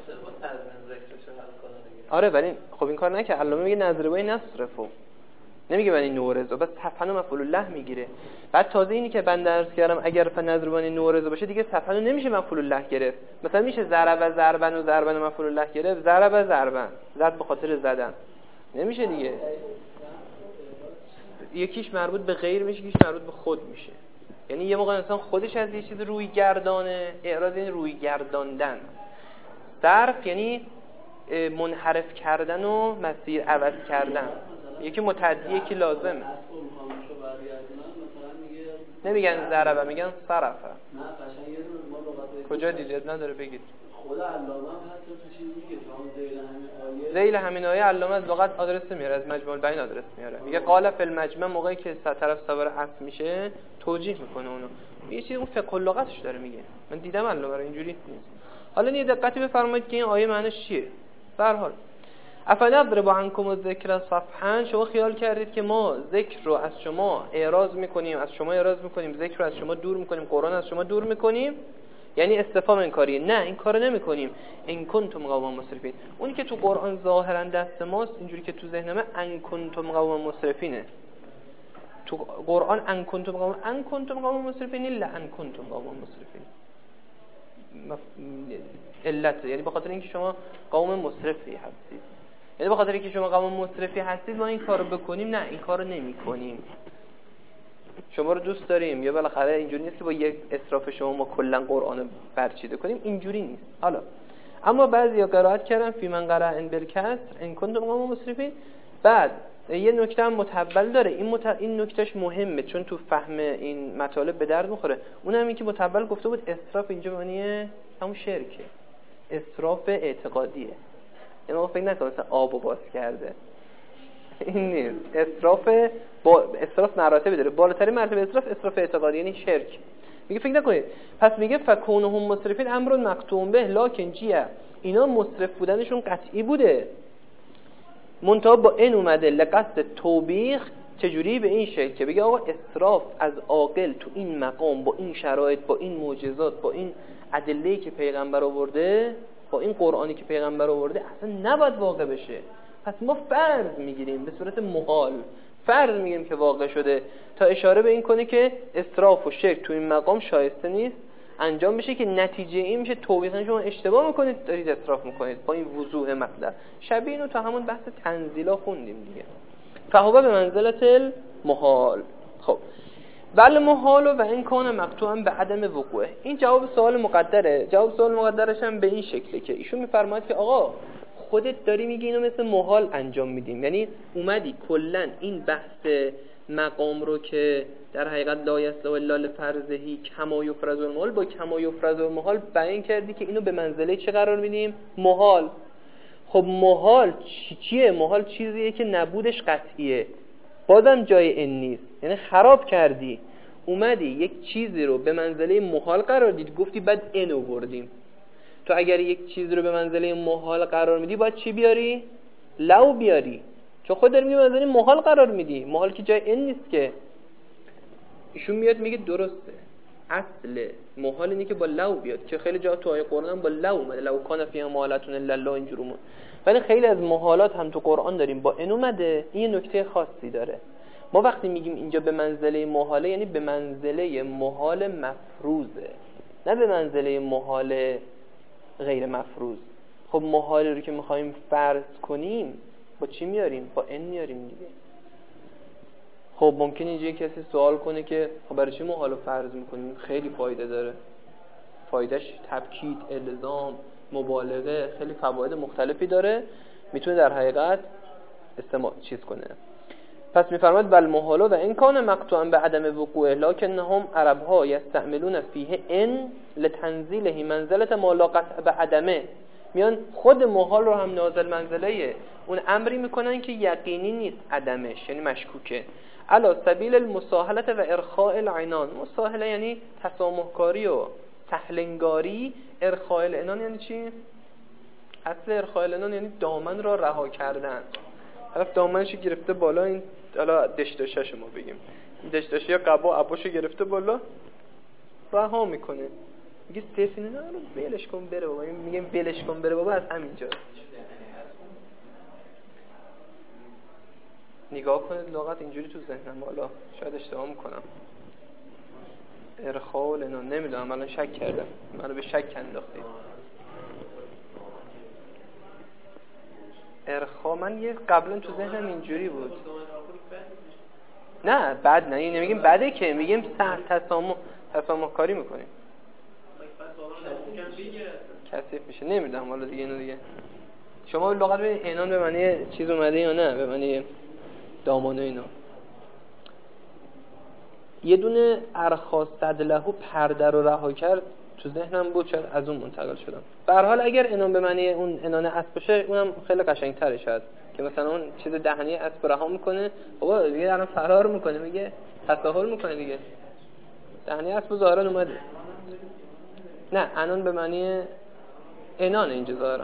آره ولی خب این کار نکنه، علامه میگه نظربای نصرفو، نمیگه من نورزو، بس صفحه مفعول له میگیره. بعد تازه اینی که من درس کردم اگر فنظربان نورزو باشه دیگه صفحه نمیشه مفعول له گرفت. مثلا میشه ضرب ضربن و ضربن مفعول له گرفت، ضرب ضربن، زد به خاطر زدن، نمیشه دیگه. یکیش مربوط به غیر میشه، یکیش مربوط به خود میشه. یعنی یه موقع انسان خودش از یه چیز روی گردانه، اعراض این روی گرداندن. صرف یعنی منحرف کردن و مسیر عوض کردن. یکی متعدی، یکی لازمه. نمیگن ضربه، میگن صرفه. نه قشنگ یه دونه ما لغت کجا دیدید نداره بگید. خود علامه هم حتی تو چیزی میگه که ذیل همین آیه ذیل همین آیه علامه از لغت آدرس میاره، از مجموع البیان آدرس میاره. میگه قال فی المجمع، موقعی که طرف سوار اصل میشه توجیه میکنه اونو. یه چیزی اون فقه اللغتش داره میگه. من دیدم علامه رو اینجوری نیست. حالا یه دقتی بفرمایید که این آیه معنیش چیه. به هر حال افنضرب عنکم الذکر صفحا، شما خیال کردید که ما ذکر رو از شما اعراض میکنیم، از شما اعراض میکنیم، ذکر رو از شما دور میکنیم، قرآن از شما دور میکنیم، یعنی استفهام انکاریه. نه، این کارو نمیکنیم. ان کنتم قوما مسرفین، اونی که تو قرآن ظاهرا دست ماست، اینجوری که تو ذهنمه ان کنتم قوما مسرفینه. تو قرآن ان کنتم قوما ان کنتم قوما مسرفین الا ان کنتم قوما مسرفین مف... علت، یعنی به خاطر اینکه شما قوم مسرفی هستید، یعنی به خاطر اینکه شما قوم مسرفی هستید ما این کارو بکنیم. نه، این کارو نمی‌کنیم. شما رو دوست داریم، یا بالاخره اینجوری نیست که با یک اسراف شما ما کلا قرآن برچیده کنیم، اینجوری نیست. حالا اما بعضیا قرائت کردن فی من قرأ ان بالکسر ان کنتم قوم مسرفین. بعد یه نکته هم متول داره، این مت... این نکتهش مهمه چون تو فهم این مطالب به درد میخوره. اونم این که متول گفته بود اسراف اینجا معنی همون شرکه، اسراف اعتقادیه. یعنی ما فکر نکنم مثلا آبو باز کرده، این نیست. اسراف با اسراف مراتبی داره، بالاترین مرتبه اسراف اسراف اعتقادی یعنی شرک. میگه فکر نکنید. پس میگه فکونهم مسرفین امر مقطوع به لکن جیه، اینا مسرف بودنشون قطعی بوده، منتها با این اومده لقصد توبیخ. چجوری؟ به این شکل که بگه آقا اسراف از عاقل تو این مقام با این شرایط با این معجزات با این ادله‌ای که پیغمبر آورده با این قرآنی که پیغمبر آورده اصلا نباید واقع بشه. پس ما فرض میگیریم به صورت محال، فرض میگیریم که واقع شده تا اشاره به این کنه که اسراف و شرک تو این مقام شایسته نیست انجام بشه، که نتیجه این میشه توبیخ. شما اشتباه میکنید، دارید اسراف میکنید با این وضوح مطلب. شبیه اینو تا همون بحث تنزیلا خوندیم دیگه. فهو به منزلت المحال. خب بل محال و این کان مقطوعا به عدم وقوعه. این جواب سوال مقدره. جواب سوال مقدرش هم به این شکله که ایشون میفرماید که آقا خودت داری میگی اینو مثل محال انجام میدیم، یعنی اومدی کلن این بحث مقام رو که در حقیقت لا یصلح الا لفرضه کما یفرض المحال با کما یفرض المحال بیان کردی که اینو به منزله چه قرار میدیم؟ محال. خب محال چی چیه؟ محال چیزیه که نبودش قطعیه، بازم جای این نیست، یعنی خراب کردی. اومدی یک چیزی رو به منزله محال قرار دید، گفتی بعد این آوردیم. تو اگر یک چیز رو به منزله محال قرار میدی باید چی بیاری؟ لو بیاری، چون خود داری میگی به منزله محال قرار میدی. محال که جای این نیست که. ایشون میاد میگه درسته، اصل محال اینه که با لو بیاد، که خیلی جا تو آیه قرآن با لو اومده، لو کان فیها محالتون الا الله اینجوریه. ولی خیلی از محالات هم تو قرآن داریم با این اومده. این نکته خاصی داره. ما وقتی میگیم اینجا به منزله محاله، یعنی به منزله محال مفروضه، نه به منزله محال غیر مفروض. خب محال رو که میخوایم فرض کنیم با چی میاریم؟ با این میاریم دیگه. خب ممکنه اینجا کسی سوال کنه که خب برای چی محال رو فرض میکنیم؟ خیلی فایده داره. فایدهش تبکید، الزام، مبالغه، خیلی فواید مختلفی داره، میتونه در حقیقت استعمال چیز کنه. پس میفرماید بل محاله و این کان مقطوعا به عدم وقوع لکنهم عربها یستعملون فیه ان لتنزیله منزلت ما لا قطع به عدمه. میان خود محال رو هم نازل منزله اون امری میکنن که یقینی نیست عدمش، یعنی مشکوکه. علا سبیل المساهلت و ارخاء العنان. مساهله یعنی تسامحکاری و سهلنگاری. ارخاء العنان یعنی چی؟ اصل ارخاء العنان یعنی دامن را رها کردن. طرف دامنشو گرفته بالا، این حالا دشداشش ما بگیم، این دشداشی یا قبا عباشو گرفته بالا رها میکنه، میگه سیفینه نه رو ولش کن بره بابا. میگه ولش کن بره بابا از همینجا. نگاه کنید لغت اینجوری تو ذهنم، حالا شاید اشتباه میکنم. ارخاء العنان نمیدونم، الان شک کردم، منو به شک انداختید. ارخا من یه قبلا تو ذهنم اینجوری بود. نه بد نه، این نمیگیم بده که، میگیم سر تسامح تسامح کاری میکنیم. کثیف میشه. نمیدونم حالا دیگه اینو دیگه شما لغت ببینید عنان به معنی چیز اومده یا نه، به معنی دامانه اینا. یه دونه ارخا صدلهو پرده رو رها کرد تو ذهنم بود، شاید از اون منتقل شدم. به هر حال اگر عنان به معنی اون عنان اسب باشه اونم خیلی قشنگ‌تره، شاید که مثلا اون چیز دهنی اسب رها میکنه، بابا دیگه الان فرار میکنه، میگه تساهل میکنه دیگه، دهنی اسب ظاهرا اومده. نه عنان به معنی عنان اینجا ظاهرا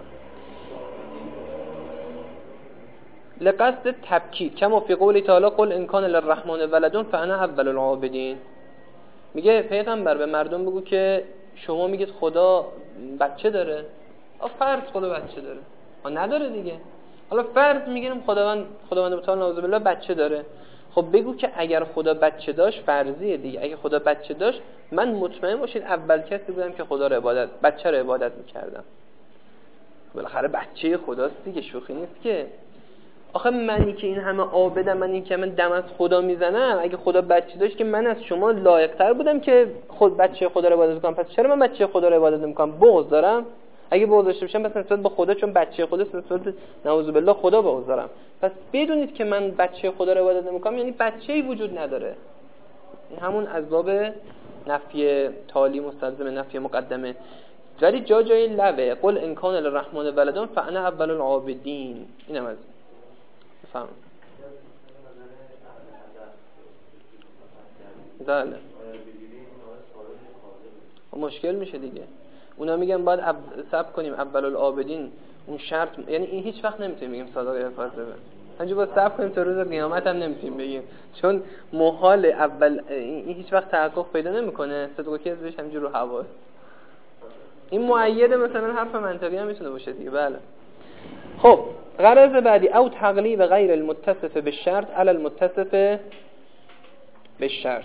لقصد تبکید کما فی قولی تعالی قل ان کان للرحمن ولد فانا اول العابدین. میگه پیغمبر به مردم بگو که شما میگید خدا بچه داره، آ فرض خدا بچه داره، آ نداره دیگه، حالا فرض میگیریم خداوند خداوند متعال نعوذ بالله بچه داره، خب بگو که اگر خدا بچه داشت فرضیه دیگه، اگه خدا بچه داشت من مطمئن باشید اول کسی بودم که خدا رو عبادت بچه رو عبادت میکردم. بالاخره بچه خداست دیگه، شوخی نیست که. آخه منی که این همه عابدم، منی که من دم از خدا میزنم، اگه خدا بچه داشت که من از شما لایق‌تر بودم که خود بچه خدا رو عبادت کنم، پس چرا من بچه خدا رو عبادت نمی‌کنم؟ بغض دارم؟ اگه بغض داشته باشم پس نسبت به خدا، چون بچه خداست، نسبت نعوذ بالله خدا بغض دارم. پس بدونید که من بچه خدا رو عبادت نمی‌کنم یعنی بچه‌ای وجود نداره. این همون از باب نفی تالی مستلزم نفی مقدمه. ولی جا جای لوه قل ان کان للرحمن ولد فانا اول العابدین. اینم از فهم. بله مشکل میشه دیگه. اونا میگن باید اب... صبر کنیم اول العابدین اون شرط، یعنی این هیچ وقت نمیتونیم بگیم صادق فاضله، همینجوری باید صبر کنیم تا روز قیامت هم نمیتونیم بگیم، چون محال اول این هیچ وقت تحقق پیدا نمیکنه، صدق کذب بهش همینجوری رو هوا. این مؤید مثلا حرف منطقی هم میتونه باشه دیگه. بله خب غرض بعدی او تقلیب غیر المتصف بالشرط علی المتصف بالشرط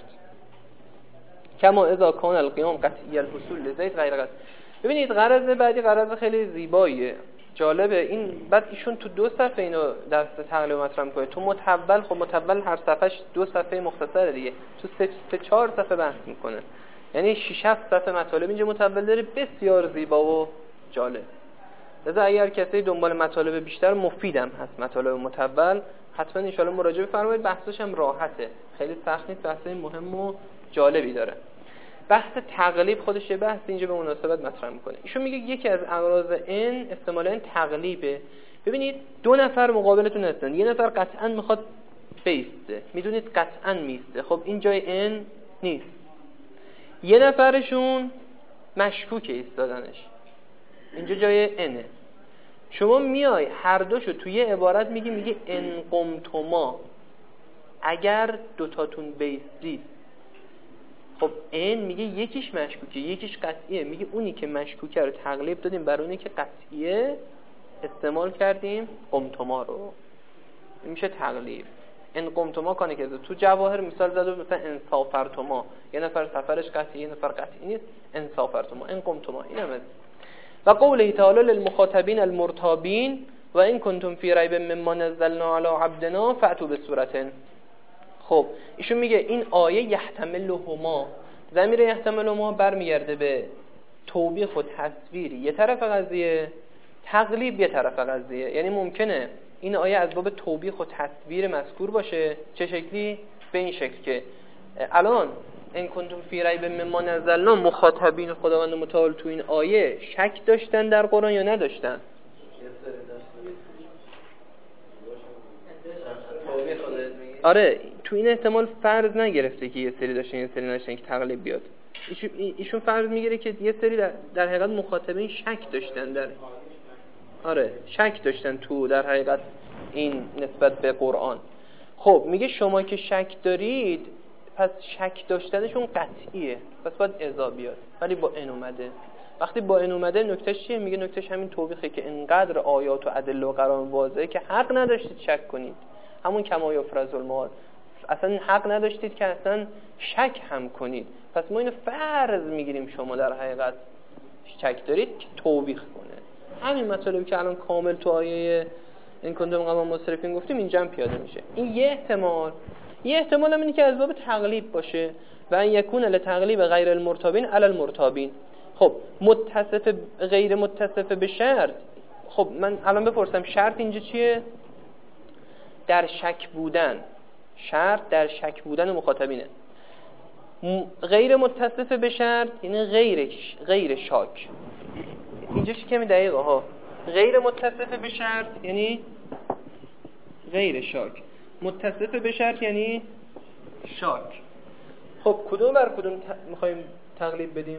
کما اذا کان القیام قطعی الحصول لزید غیر قطع. ببینید غرض بعدی غرض خیلی زیباییه، جالبه. این بعد ایشون تو دو صفحه اینو درس تقلیب مطرح میکنه. تو متول خب متول هر صفحهش دو صفحه مختصره دیگه، تو سه, سه چهار صفحه بحث میکنه، یعنی شش هفت صفحه مطالب اینجا متول داره، بسیار زیبا و جالب. لذا اگر کسی دنبال مطالب بیشتر مفیدم هست مطالب متول، حتما ان شاءالله مراجعه بفرمایید، بحثش هم راحته، خیلی سخت نیست، بحث مهم و جالبی داره. بحث تقلیب خودش یه بحث اینجا به مناسبت مطرح میکنه. ایشون میگه یکی از اغراض ان احتمالاً تقلیبه. ببینید دو نفر مقابلتون هستن، یه نفر قطعاً میخواد بیسته، میدونید قطعاً میسته، خب این جای ان نیست. یه نفرشون مشکوکه ایستادنش، اینجا جای انه. شما میای هر دوشو توی عبارت میگی، میگی ان قمتما، اگر دوتاتون بیستید. خب ان میگه یکیش مشکوکه یکیش قطعیه، میگه اونی که مشکوکه رو تقلیب دادیم برای اونی که قطعیه، استعمال کردیم قمتما رو. این میشه تقلیب. ان قمتما کانه که تو جواهر مثال زده مثلا انصافرتما، یه نفر سفرش قطعیه یه نفر قطعی نیست، انصافرتما ان قمتما. اینم و قوله تعالی للمخاطبین المرتابین و این کنتم فی ریب مما نزلنا علی عبدنا فأتوا بسورة. خب ایشون میگه این آیه یحتملهما، ضمیر یحتملهما برمیگرده به توبیخ و تصویر یه طرف قضیه، تقلیب یه طرف قضیه. یعنی ممکنه این آیه از باب توبیخ و تصویر مذکور باشه، چه شکلی؟ به این شکل که الان ان کنتم فی ریب مما نزلنا، مخاطبین خداوند متعال تو این آیه شک داشتن در قرآن یا نداشتن؟ آره تو این احتمال فرض نگرفته که یه سری داشتن یه سری نداشتن که تقلیب بیاد. ایشون فرض میگیره که یه سری در, در حقیقت مخاطبین شک داشتن در آره شک داشتن تو در حقیقت این نسبت به قرآن. خب میگه شما که شک دارید پس شک داشتنشون قطعیه، پس باید اذا بیاد، ولی با ان اومده. وقتی با این اومده نکتهش چیه؟ میگه نکتهش همین توبیخه که انقدر آیات و ادله و قرائن واضحه که حق نداشتید شک کنید. همون کما یفرض المال، اصلا حق نداشتید که اصلا شک هم کنید. پس ما اینو فرض میگیریم شما در حقیقت شک دارید که توبیخ کنه. همین مطلبی که الان کامل تو آیه این کنتم قوم مسرفین گفتیم اینجا هم پیاده میشه. این یه احتمال. یه احتمال هم اینه که از باب تقلیب باشه و ان یکون لتقلیب غیر المرتابین علی المرتابین. خب متصف غیر متصف به شرط، خب من الان بپرسم شرط اینجا چیه؟ در شک بودن، شرط در شک بودن مخاطبینه. غیر متصف به شرط یعنی غیر غیر شاک. اینجا چی کمی دقیقه ها. غیر متصف به شرط یعنی غیر شاک، متصف به شرط یعنی شاک. خب کدوم بر کدوم ت... میخوایم تقلیب بدیم؟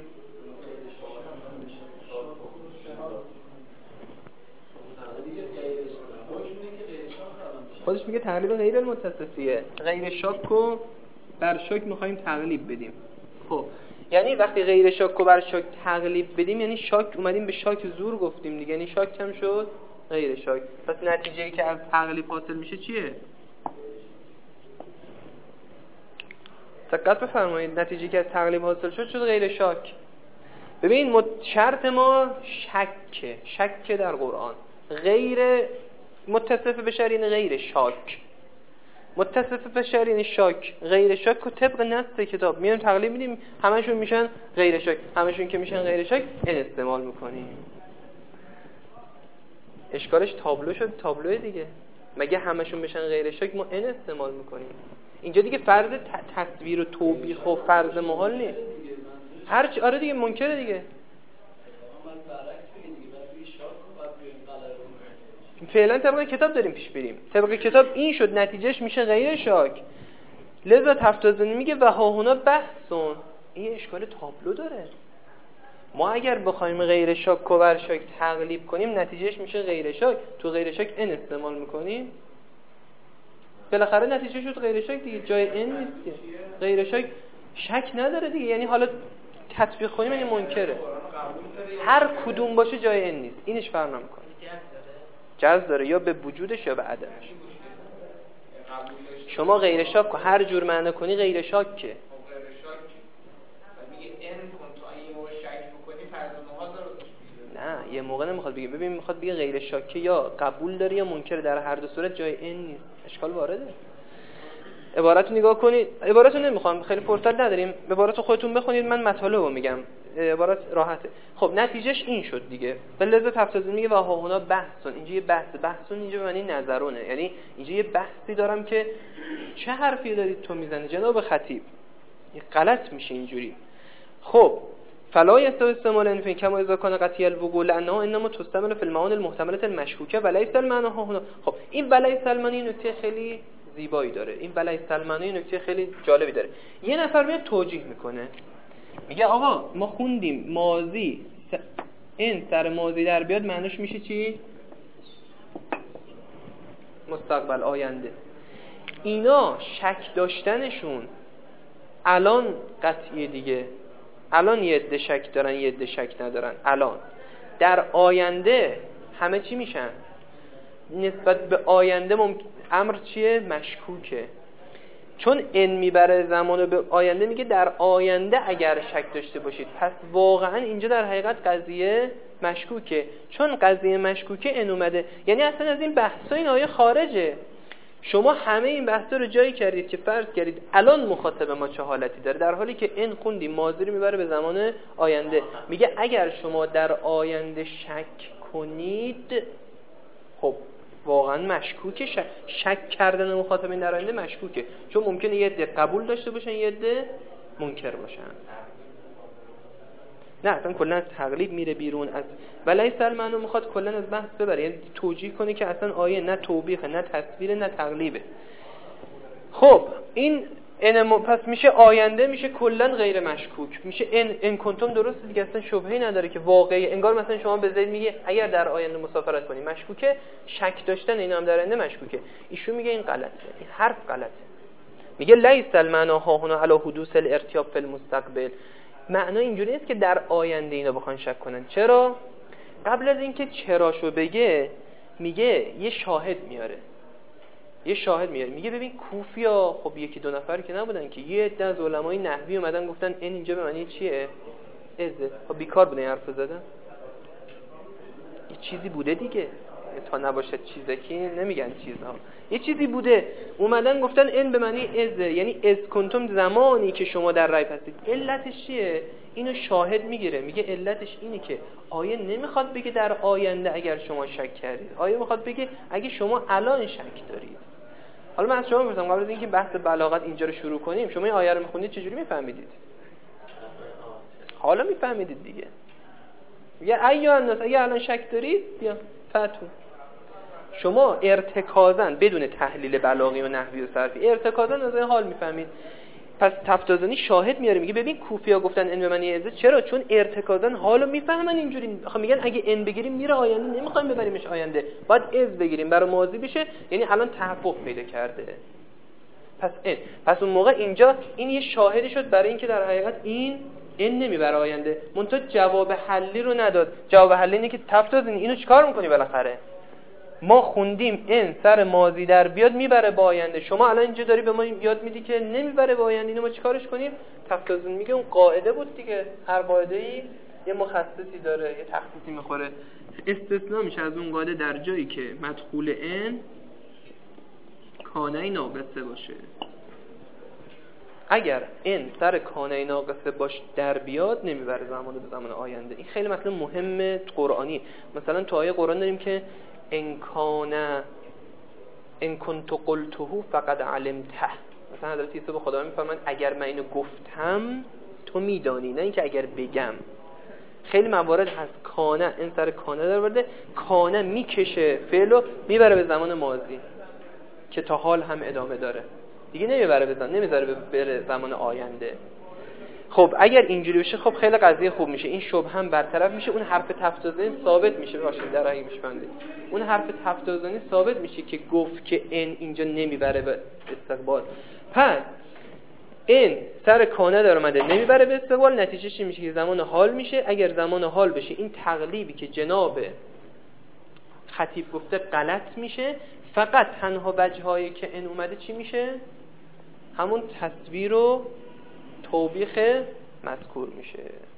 خودش میگه تقلیب غیر المتصفیه، غیر شاک رو بر شاک میخوایم تقلیب بدیم. خب یعنی وقتی غیر شاک رو بر شاک تقلیب بدیم یعنی شاک اومدیم به شاک زور گفتیم دیگه، یعنی شاک کم شد غیر شاک. پس نتیجه‌ای که از تقلیب حاصل میشه چیه؟ دقت بفرمایید، نتیجه‌ای که از تقلیب حاصل شد شد غیر شاک. ببین شرط ما شکه، شک در قرآن. غیر متصف به شرط یعنی غیر شاک، متصف به شرط یعنی شاک. غیر شاک و طبق نص کتاب میایم تقلیب میدیم، همشون میشن غیر شاک، همشون که میشن غیر شاک این استعمال میکنیم. اشکالش تابلو شد، تابلوه دیگه. مگه همشون بشن غیر شاک ما این استعمال میکنیم. اینجا دیگه فرض تصویر و توبیخ و فرض محال نیست. هر چی آره دیگه منکره دیگه. فعلا طبق کتاب داریم پیش بریم. طبق کتاب این شد، نتیجهش میشه غیر شاک. لذا تفتازنی میگه و ها هنا بحثون. این اشکال تابلو داره. ما اگر بخوایم غیر شاک و بر شاک تقلیب کنیم نتیجهش میشه غیر شاک. تو غیر شاک ان استعمال میکنیم، بالاخره نتیجه شد غیر شاک دیگه، جای ان نیست که. غیر شاک شک نداره دیگه، یعنی حالا تطبیق کنیم یعنی منکره. هر کدوم باشه جای ان نیست، اینش فرق نمیکنه. جز داره یا به وجودش یا به عدمش. شما غیر شاک رو هر جور معنی کنی غیر شاک که نه، یه موقع نمیخواد بگه. ببین میخواد بگه غیر شاکی یا قبول داره یا منکر، در هر دو صورت جای این نیست. اشکال وارده. عبارت رو نگاه کنید، عبارت رو نمیخوام خیلی فرصت نداریم، عبارت رو خودتون بخونید، من مطالب رو میگم، عبارت راحته. خب نتیجهش این شد دیگه. به لذت تفسیر میگه و ها هنا بحثون. اینجا یه بحث، بحثون اینجا به معنی نظرونه، یعنی اینجا یه بحثی دارم که چه حرفی دارید تو میزنی جناب خطیب، یه غلط میشه اینجوری. خب فلا یستوی استعمال انفین کما اذا کان قطعی الوقوع لانه انما تستعمل فی المعان المحتمله المشکوکه وليس المعنى ها هنا. خب این وليس المعنی نکته خیلی زیبایی داره، این وليس المعنی نکته خیلی جالبی داره. یه نفر میاد توجیه میکنه، میگه آقا ما خوندیم ماضی س... این سر ماضی در بیاد معنیش میشه چی؟ مستقبل، آینده. اینا شک داشتنشون الان قطعیه دیگه. الان یه عده شک دارن یه عده شک ندارن. الان در آینده همه چی میشن؟ نسبت به آینده ممکن امر چیه؟ مشکوکه. چون ان میبره زمانو به آینده، میگه در آینده اگر شک داشته باشید. پس واقعا اینجا در حقیقت قضیه مشکوکه. چون قضیه مشکوکه ان اومده، یعنی اصلا از این بحثا این آیه خارجه. شما همه این بحثا رو جایی کردید که فرض کردید الان مخاطب ما چه حالتی داره، در حالی که ان خوندیم ماضی رو میبره به زمان آینده. میگه اگر شما در آینده شک کنید، خب واقعا مشکوکه. شک, شک کردن مخاطبین در آینده مشکوکه، چون ممکنه یه عده قبول داشته باشن یه عده منکر باشن. نه اصلا کلا از تقلیب میره بیرون، از ولای سلمانو میخواد کلا از بحث ببره، یعنی توجیه کنه که اصلا آیه نه توبیخه نه تصویر نه تقلیبه. خب این ان پس میشه آینده، میشه کلا غیر مشکوک، میشه ان ان کنتم درست دیگه، اصلا شبهه‌ای نداره که واقعی. انگار مثلا شما به زید میگه اگر در آینده مسافرت کنی مشکوکه، شک داشتن اینا هم در آینده مشکوکه. ایشون میگه این غلطه، این حرف غلطه. میگه لیس المعنا ها هنا علی حدوث الارتیاب فی المستقبل. معنا اینجوری نیست که در آینده اینا بخوان شک کنن. چرا؟ قبل از اینکه چراشو بگه میگه یه شاهد میاره. یه شاهد میاره میگه ببین کوفیا، خب یکی دو نفر که نبودن که، یه عده از علمای نحوی اومدن گفتن این اینجا به معنی چیه؟ ازه. خب بیکار بودن حرف زدن، یه چیزی بوده دیگه. تا نباشد چیزکی نمیگن چیزها. یه چیزی بوده اومدن گفتن ان به معنی از، یعنی از کنتم زمانی که شما در ریب هستید. علتش چیه؟ اینو شاهد میگیره، میگه علتش اینه که آیه نمیخواد بگه در آینده اگر شما شک کردید، آیه میخواد بگه اگه شما الان شک دارید. حالا من از شما میپرسم قبل از اینکه بحث بلاغت اینجا رو شروع کنیم، شما این آیه رو میخونید چجوری میفهمیدید؟ حالا میفهمیدید دیگه. میگه ایها الناس اگه الان شک دارید بیا فتو. شما ارتکازاً بدون تحلیل بلاغی و نحوی و صرفی ارتکازاً از این حال میفهمید. پس تفتازانی شاهد میاره، میگه ببین کوفی‌ها گفتن ان به معنی عزت، چرا؟ چون ارتکازاً حالو میفهمن اینجوری. میخوام میگن اگه ان بگیریم میره آینده، نمیخوایم ببریمش آینده، باید از بگیریم برای ماضی بشه، یعنی الان تحقق پیدا کرده. پس ان پس اون موقع اینجا این یه شاهدی شد برای اینکه در حقیقت این این نمیبره آینده. منتها جواب حلی رو نداد. جواب حلی اینه که تفتازین اینو چیکار میکنی بالاخره؟ ما خوندیم این سر ماضی در بیاد میبره با آینده، شما الان اینجا داری به ما یاد میدی که نمیبره با آینده، اینو ما چیکارش کنیم؟ تفتازین میگه اون قاعده بود دیگه، هر قاعده‌ای یه مخصصی داره، یه تخصیصی میخوره. استثناء میشه از اون قاعده در جایی که مدخول ان کانه ناقصه باشه. اگر این سر کانه ناقصه باش در بیاد نمیبره زمان به زمان آینده. این خیلی مثلا مهمه قرآنی. مثلا تو آیه قرآن داریم که ان کان ان کنت قلته فقد علمته. مثلا حضرت عیسی به خدا میفرمایند اگر من اینو گفتم تو میدانی، نه اینکه اگر بگم. خیلی موارد هست کانه این سر کانه در ورده، کانه میکشه فعلو میبره به زمان ماضی که تا حال هم ادامه داره دیگه، نمیبره بزن نمیذاره بره زمان آینده. خب اگر اینجوری بشه خب خیلی قضیه خوب میشه، این شبهه هم برطرف میشه، اون حرف تفتازانی ثابت میشه. باشید در اگه میشوندید اون حرف تفتازانی ثابت میشه که گفت که این اینجا نمیبره به استقبال. پس این سر کانه در اومده نمیبره به استقبال، نتیجه چی میشه؟ که زمان حال میشه. اگر زمان حال بشه این تقلیبی که جناب خطیب گفته غلط میشه. فقط تنها وجهایی که این اومده چی میشه؟ همون تصویر و توبیخ مذکور میشه.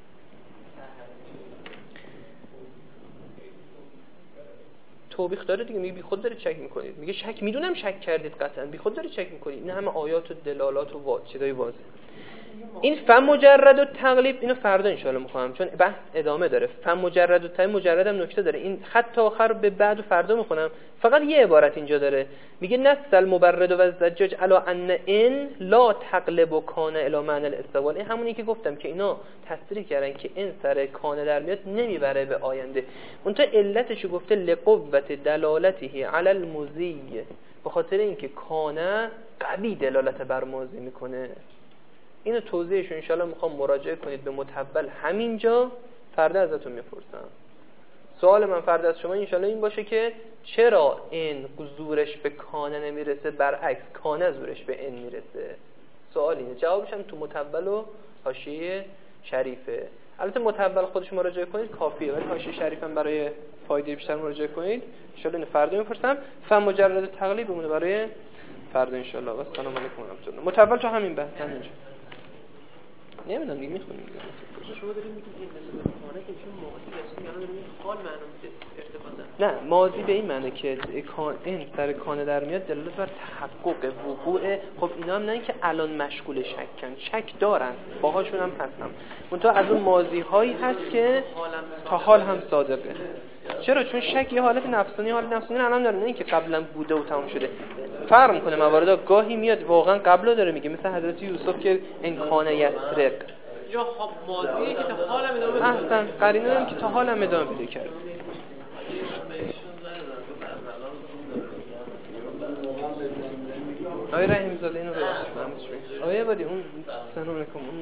توبیخ داره دیگه، میگه بی خود دارید شک میکنید، میگه شک میدونم شک کردید قطعا، بی خود دارید شک میکنید. این همه آیات و دلالات و وا... چیزای واضحه. این فم مجرد و تقلیب اینو فردا ان شاء الله میخوام، چون بحث ادامه داره. فم مجرد و تقلیب مجرد هم نکته داره. این خط آخر به بعد و فردا میخونم. فقط یه عبارت اینجا داره، میگه نسل مبرد و زجاج علی ان ان لا تقلب و کان الی معنی الاستقبال. این همونی که گفتم که اینا تصریح کردن که این سر کانه در میاد نمیبره به آینده. اون تا علتشو گفته لقوت دلالته علی المضی، به خاطر اینکه کانه قوی دلالت بر ماضی میکنه. اینو توضیحش ان شاء الله میخوام مراجعه کنید به متول همینجا، فردا ازتون میپرسم. سوال من فردا از شما ان شاء الله این باشه که چرا این زورش به کانه نمیرسه، برعکس کانه زورش به این میرسه. سوال اینه، جوابش هم تو متول و حاشیه شریفه. البته متول خودش مراجعه کنید کافیه، ولی حاشیه شریف هم برای فایده بیشتر مراجعه کنید. ان شاء الله فردا میپرسم. فهم مجرد تقلیب بمونه برای فردا ان شاء الله. و السلام علیکم و رحمت الله. متول تو همین بحث اینجا نمیدونم دیگه میخونیم دیگه. شما دارید میگید این مثلا کانه که چون ماضی هست، یعنی دارید حال معنا میده ارتباطا. نه ماضی به این معنی که این سر کانه در میاد دلالت بر تحقق وقوع. خب اینا هم نه اینکه الان مشغول شکن، شک دارن، باهاشون هم هستم. اون تا از اون ماضی هایی هست که تا حال هم صادقه. چرا؟ چون شک یه حالت نفسانی، حالت نفسانی الان داره، نه اینکه قبلا بوده و تمام شده. فرق میکنه مواردا، گاهی میاد واقعا قبلا داره میگه، مثل حضرت یوسف که ان کان یسرق یا ماضیه که تا حالم ادامه پیدا کرد. اصلا قرینه داریم که تا حالم ادامه پیدا کرد. آیه رحیم زاده اینو ببخشید. آیه بادی اون سلام علیکم اون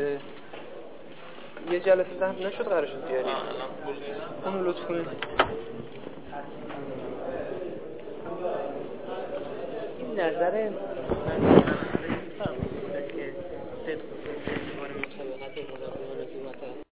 یه جلسه ضبط نشد قرار شد بیاری. اونو لطف کنید. این نظر من که صدق صدق